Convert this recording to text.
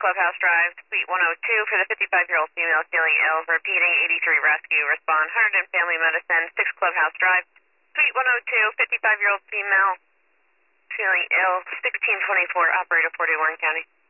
Clubhouse Drive, Suite 102 for the 55-year-old female feeling ill. Repeating, 83 rescue, respond. Hunterdon Family Medicine, 6 Clubhouse Drive, Suite 102, 55-year-old female feeling ill, 1624, operator 41 County.